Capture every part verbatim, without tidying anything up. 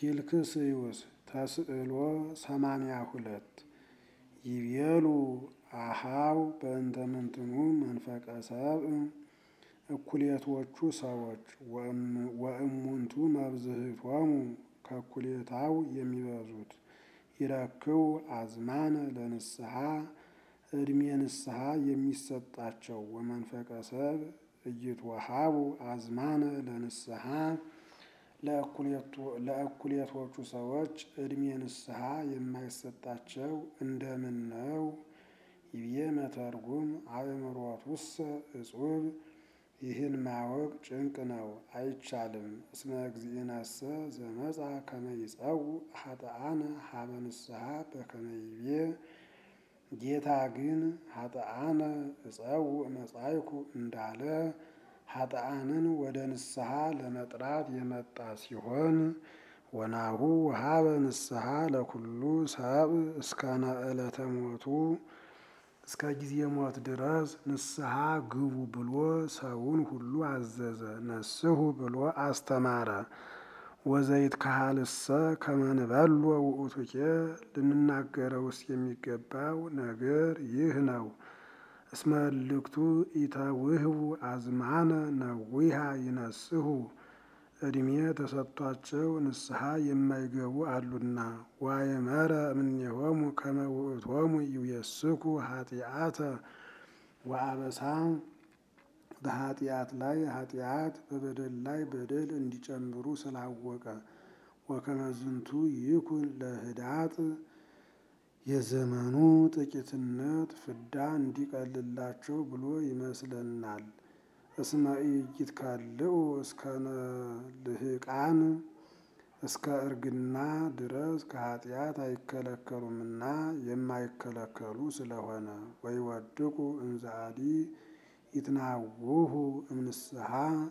ፊልክስዩስ ተስዕሎ ሰማንያ ሁለት ይቤሉ አሃው በእንተ ምንትኑ መንፈቀ ሰብእ እኩሌቶቹ ሰዎች ወእሙንቱ መብዝህቶሙ ከእኩሌታው የሚበዙት ይረክቡ አዝማነ ለንስሐ ዕድሜ ንስሐ የሚሰጣቸው ወመንፈቀ ሰብእ ኢይትወሃቡ አዝማነ ለንስሐ ለእኩሌቶቹ ሰዎች ዕድሜ ንስሐ የማይሰጣቸው እንደምን ነው? ይቤ መተርጉም አእምሮቱሰ እጹብ ይህን ማወቅ ጭንቅ ነው አይቻልም። እስመ እግዚእነሰ ዘመጻ ከመ ይጸውዕ ኃጥአነ ሀበ ንስሐ በከመ ይቤ ጌታ ግን ኃጥአነ እጸውዕ መጻእኩ እንዳለ ኃጥአንን ወደ ንስሐ ለመጥራት የመጣ ሲሆን ወናሁ ወሀበ ንስሐ ለኩሉ ሰብእ እስከነ ዕለተ ሞቱ እስከ ጊዜ ሞት ድረስ ንስሐ ግቡ ብሎ ሰውን ሁሉ አዘዘ። ነስሑ ብሎ አስተማረ። ወዘይትከሀልሰ ከመ ንበሎ ውእቱኬ ልንናገረውስ የሚገባው ነገር ይህ ነው። እስመ እልክቱ ኢተውህቡ አዝማነ ነዊሃ ይነስሑ ዕድሜ ተሰጥቷቸው ንስሐ የማይገቡ አሉና። ወአእመረ እምኔሆሙ ከመ ውእቶሙ ይውየስኩ ኃጢአተ ወአበሳ በኃጢአት ላይ ኃጢአት በበደል ላይ በደል እንዲጨምሩ ስላወቀ ወከመ ዝንቱ ይኩን ለህዳጥ የዘመኑ ጥቂትነት ፍዳ እንዲቀልላቸው ብሎ ይመስለናል። እስመ ኢይትከልኡ እስከነ ልህቃን እስከ እርግና ድረስ ከኃጢአት አይከለከሉምና የማይከለከሉ ስለሆነ ወይወድቁ እንዘ አዲ ይትናውሁ እምንስሐ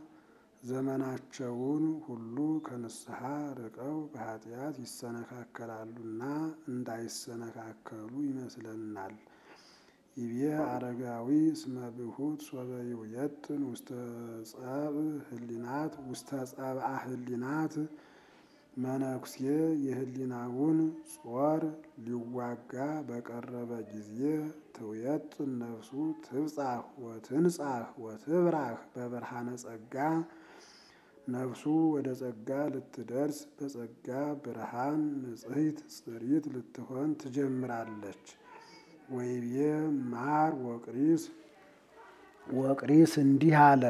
ዘመናቸውን ሁሉ ከንስሐ ርቀው በኃጢአት ይሰነካከላሉና እንዳይሰነካከሉ ይመስለናል። ይቤ አረጋዊ እስመ ብሁት ሶበ ይውየጥን ውስተ ጸብእ ህሊናት ውስተ ጸብአ ህሊናት መነኩሴ የህሊናውን ጾር ሊዋጋ በቀረበ ጊዜ ትውየጥን ነፍሱ ትብጻሕ ወትንጻሕ ወትብራህ በብርሃነ ጸጋ ነፍሱ ወደ ጸጋ ልትደርስ በጸጋ ብርሃን ንጽሕት ጽሪት ልትሆን ትጀምራለች። ወይቤ ማር ወቅሪስ ወቅሪስ እንዲህ አለ።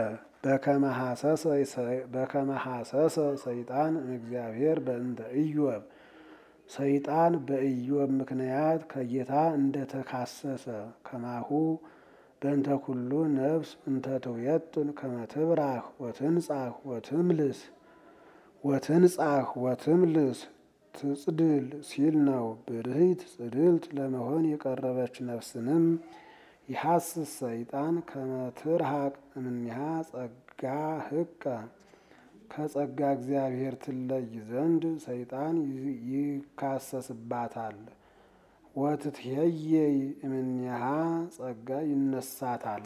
በከመ ሐሰሰ ሰይጣን እግዚአብሔር በእንተ ኢዮብ ሰይጣን በኢዮብ ምክንያት ከጌታ እንደተካሰሰ ከማሁ በእንተ ኩሉ ነፍስ እንተ ትውየጥን ከመ ትብራህ ወትንጻሕ ወትምልስ ወትንጻሕ ወትምልስ ትጽድል ሲል ነው። ብርህት ጽድልት ለመሆን የቀረበች ነፍስንም ይሐስስ ሰይጣን ከመ ትርሐቅ እምኔሃ ጸጋ ህቀ ከጸጋ እግዚአብሔር ትለይ ዘንድ ሰይጣን ይካሰስባታል። ወትትሄየይ እምኔሃ ጸጋ ይነሳታል።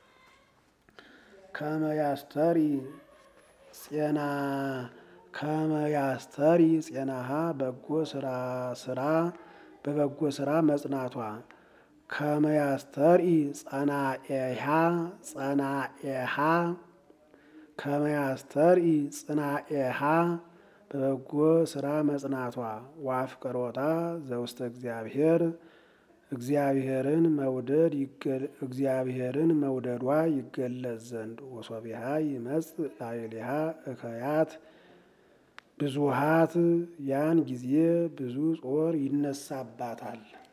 ከመ ያስተሪ ጼና ከመ ያስተሪ ጼናሃ በጎ ስራ ስራ በበጎ ስራ መጽናቷ ከመ ያስተሪ ጸናኤሃ ጸናኤሃ ከመ ያስተሪ ጽናኤሃ በበጎ ስራ መጽናቷ ወአፍቅሮታ ዘውስተ እግዚአብሔር እግዚአብሔርን መውደድ እግዚአብሔርን መውደዷ ይገለጽ ዘንድ ወሶቢሃ ይመጽእ ላዕሌሃ እከያት ብዙሃት ያን ጊዜ ብዙ ጾር ይነሳባታል።